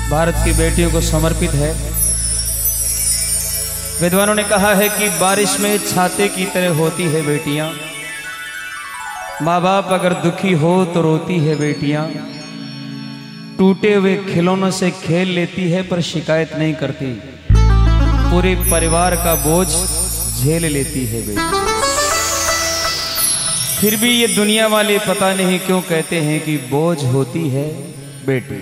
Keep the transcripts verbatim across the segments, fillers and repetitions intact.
भारत की बेटियों को समर्पित है। विद्वानों ने कहा है कि बारिश में छाते की तरह होती है बेटियां, माँ बाप अगर दुखी हो तो रोती है बेटियां, टूटे हुए खिलौनों से खेल लेती है पर शिकायत नहीं करती, पूरे परिवार का बोझ झेल लेती है बेटी। फिर भी ये दुनिया वाले पता नहीं क्यों कहते हैं कि बोझ होती है बेटी।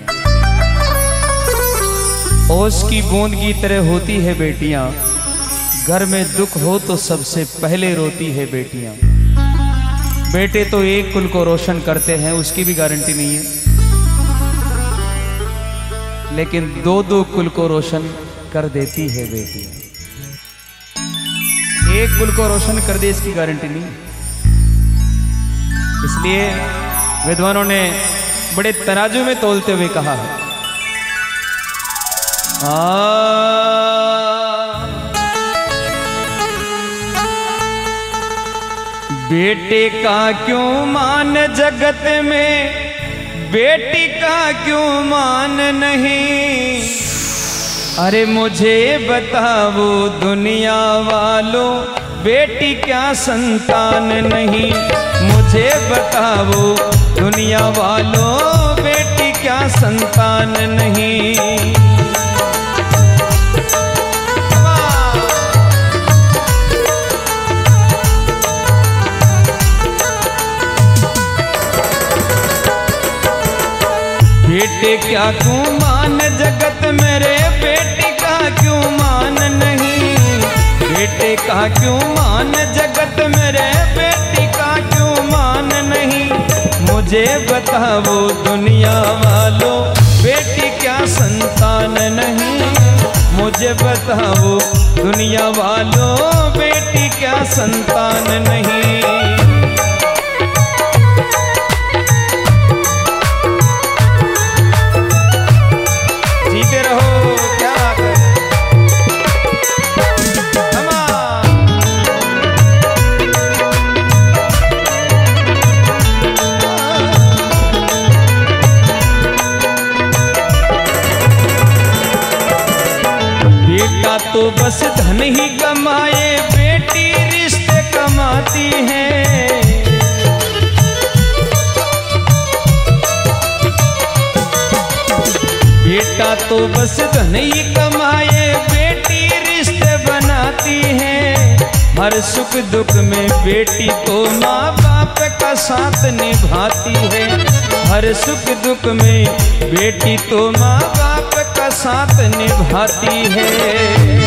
ओस की बूंद की तरह होती है बेटियां, घर में दुख हो तो सबसे पहले रोती है बेटियां। बेटे तो एक कुल को रोशन करते हैं, उसकी भी गारंटी नहीं है, लेकिन दो दो कुल को रोशन कर देती है बेटियां। एक कुल को रोशन कर दे इसकी गारंटी नहीं। इसलिए विद्वानों ने बड़े तराजू में तोलते हुए कहा है, आ, बेटे का क्यों मान जगत में, बेटी का क्यों मान नहीं। अरे मुझे बताओ दुनिया वालों, बेटी क्या संतान नहीं। मुझे बताओ दुनिया वालों, बेटी क्या संतान नहीं। बेटे क्या क्यों मान जगत मेरे, बेटी का क्यों मान नहीं। बेटे का क्यों मान जगत मेरे, बेटी का क्यों मान नहीं। मुझे बताओ दुनिया वालों, बेटी क्या संतान नहीं। मुझे बताओ दुनिया वालों, बेटी क्या संतान नहीं। तो बस धन ही कमाए, बेटी रिश्ते कमाती है। बेटा तो बस धन ही कमाए, बेटी रिश्ते बनाती है। हर सुख दुख में बेटी तो माँ बाप का साथ निभाती है। हर सुख दुख में बेटी तो माँ बाप का साथ निभाती है।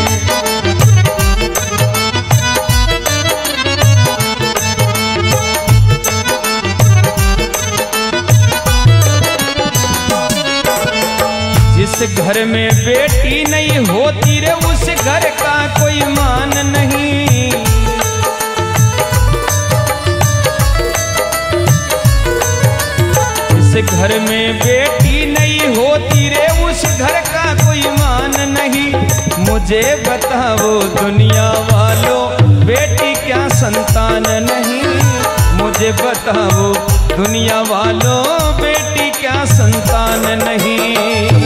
जिस घर में बेटी नहीं होती रे, उस घर का कोई मान नहीं। जिस घर में बेटी नहीं होती रे, उस घर का कोई मान नहीं। मुझे बताओ दुनिया वालों, बेटी क्या संतान नहीं। मुझे बताओ दुनिया वालों, बेटी क्या संतान नहीं।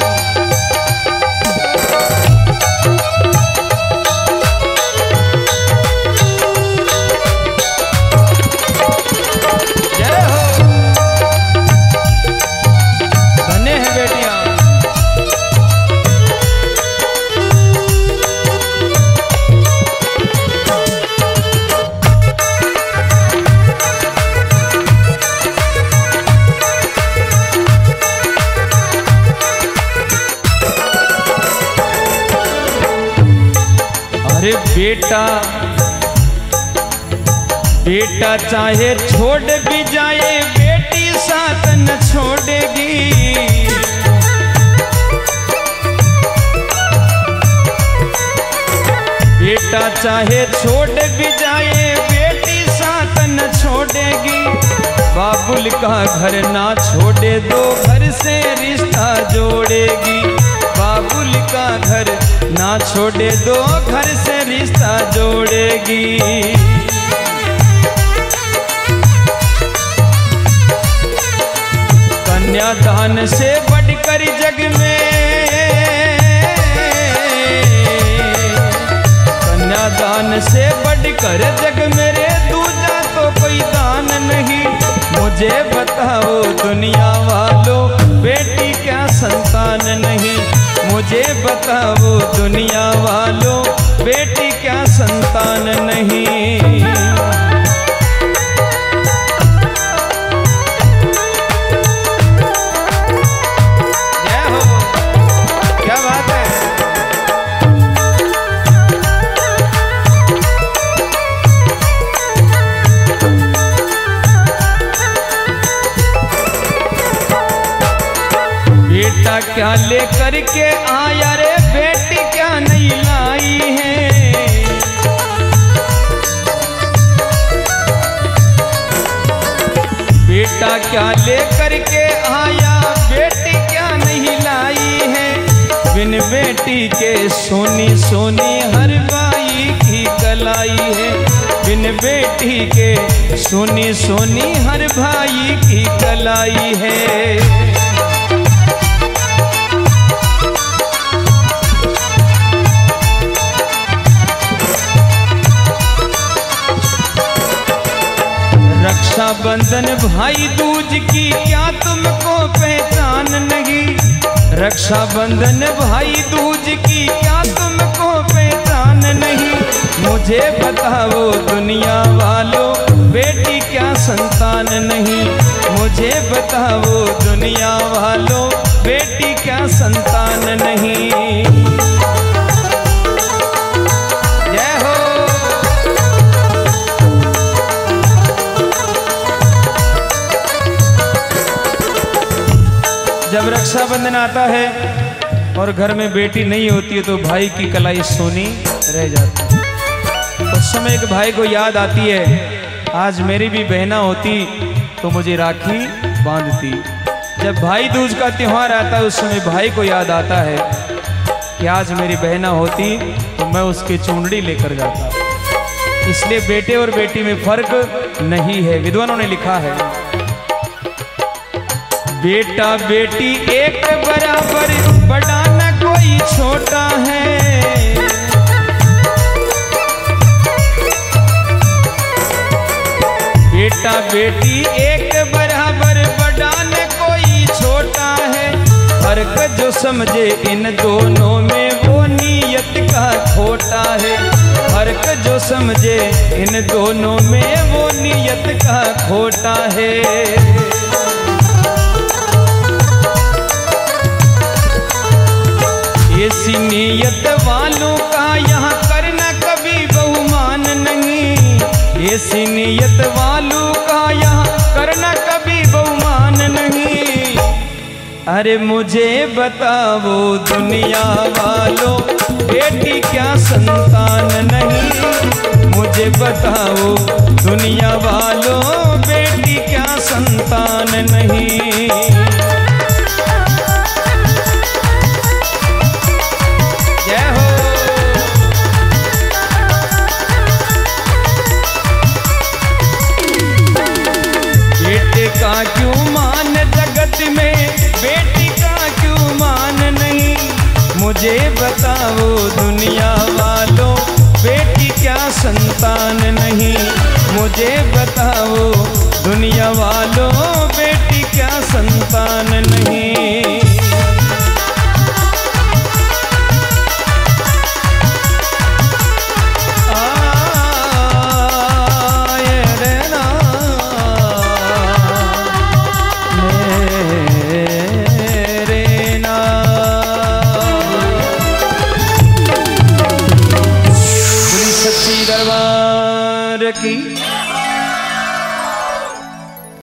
अरे बेटा बेटा चाहे छोड़ भी जाए, बेटी साथ न छोड़ेगी। बेटा चाहे छोड़ भी जाए, बेटी साथ न छोड़ेगी। बाबुल का घर ना छोड़े, दो घर से रिश्ता जोड़ेगी। बाबुल का घर ना छोड़े, दो घर से रिश्ता जोड़ेगी। कन्यादान से बढ़कर जग में कर जग मेरे दूजा तो कोई दान नहीं। मुझे बताओ दुनिया वालों बेटी क्या संतान नहीं। मुझे बताओ दुनिया वालों बेटी क्या संतान नहीं। जय हो, क्या बात है। बेटा क्या लेकर के आया रे बेटी क्या नहीं लाई है। बेटा क्या लेकर के आया बेटी क्या नहीं लाई है। बिन बेटी के सोनी सोनी हर बाई की कलाई है। बिन बेटी के सोनी सोनी हर भाई की कलाई है। रक्षाबंधन भाई दूज की क्या तुमको पहचान नहीं। रक्षाबंधन भाई दूज की क्या तुमको पहचान नहीं। मुझे बताओ दुनिया वालों बेटी क्या संतान नहीं। मुझे बताओ दुनिया वालों बेटी क्या संतान नहीं। जय हो। जब रक्षाबंधन आता है और घर में बेटी नहीं होती है तो भाई की कलाई सोनी रह जाती है। उस समय एक भाई को याद आती है, आज मेरी भी बहना होती तो मुझे राखी बांधती। जब भाई दूज का त्योहार आता है उस समय भाई को याद आता है कि आज मेरी बहना होती तो मैं उसकी चूंदड़ी लेकर जाता। इसलिए बेटे और बेटी में फर्क नहीं है। विद्वानों ने लिखा है, बेटा बेटी एक बराबर, बड़ा न कोई छोटा है। बेटा बेटी एक बराबर, बड़ा न कोई छोटा है। फर्क जो समझे इन दोनों में वो नीयत का खोटा है। फर्क जो समझे इन दोनों में वो नीयत का खोटा है। ऐसी नीयत वालों का यहाँ करना कभी बहुमान नहीं। ऐसी नीयत वालों का यहाँ करना कभी बहुमान नहीं। अरे मुझे बताओ दुनिया वालों बेटी क्या संतान नहीं। मुझे बताओ दुनिया वालों बेटी क्या संतान नहीं। का क्यों मान जगत में बेटी का क्यों मान नहीं। मुझे बताओ दुनिया वालों बेटी क्या संतान नहीं। मुझे बताओ दुनिया वालों बेटी क्या संतान नहीं। की